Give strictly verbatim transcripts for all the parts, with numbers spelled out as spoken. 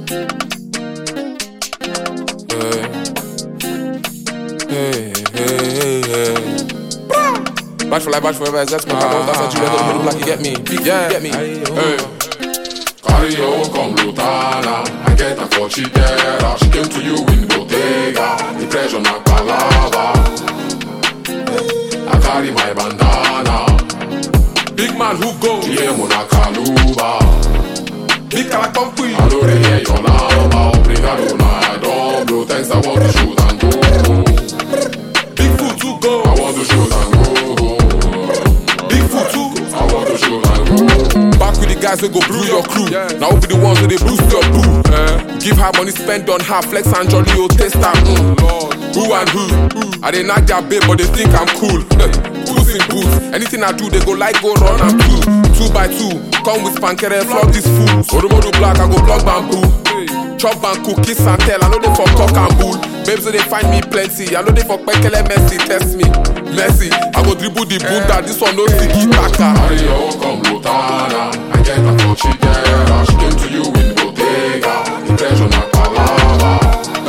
Hey, hey, hey. Bad for life, bad forever, that's my pardon. That's what you record, you look like you get me. Big yeah, you get me. Hey. Carry your come Lutana, I get a for Chitera. She came to you in Bottega, the pressure na palava. I carry my bandana, Big man who go? yeah, muna kaluba. Big cala company. I don't really hear your number, obrigado na don't blow. Thanks, I want to shoot and go. Big foot to go. I want to shoot and go. Big foot too. I want to shoot and go. Back with the guys who go brew your crew. Now we be the ones who they boost your boo. Uh, give her money, spend on her, flex and jolly, oh, taste her. Mm. Who and who? I they knock their babe, but they think I'm cool. Puss in boots. Anything I do, they go like go run and two. Two by two. Come with spankere, flog these fools. Oromodo black, I go plug bamboo. Chop and cook, kiss and tell. I know they for cock and bull. Babes, so they find me plenty. I know they for pekele messy. Test me, messy. I go dribble the bunda. This one no tiki taka. Carry your come Lutana, I get a for Chitera. She came to you in Bottega, the pressure na palava.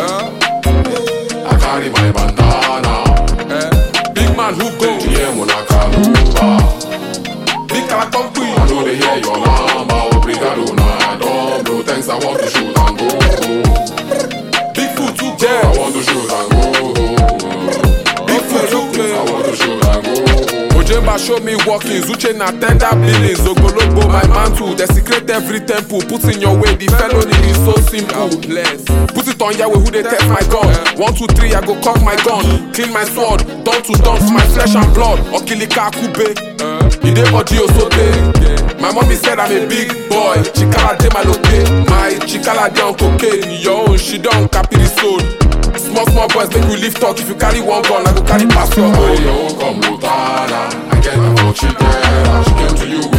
I carry my bandana, Big man who go? yeah, muna kaluba. Big cala company. I know they hear your number, obrigado na don't blow. Thanks, I want to shoot and go. Big foot to I go. want to shoot and go. Big foot to I go. want to shoot and go. Ojemba show me walking, Zuche na tender billings. Ogolobo my mantle, desecrate every temple. Put in your way, the felony is so simple. Put it on Yahweh, who they test my gun. One, two, three, I go cock my gun. Clean my sword, dawn to dawn for my flesh and blood. Okilika kube, ide body osote. My mommy said I'm a big boy. Chikala de malope, my chikala de on cocaine. Your own, she don't copy the soul. Small, small boys make we live talk. If you carry one gun, I go carry past your Carry own. your come Lutana, I get a for Chitera. She came to you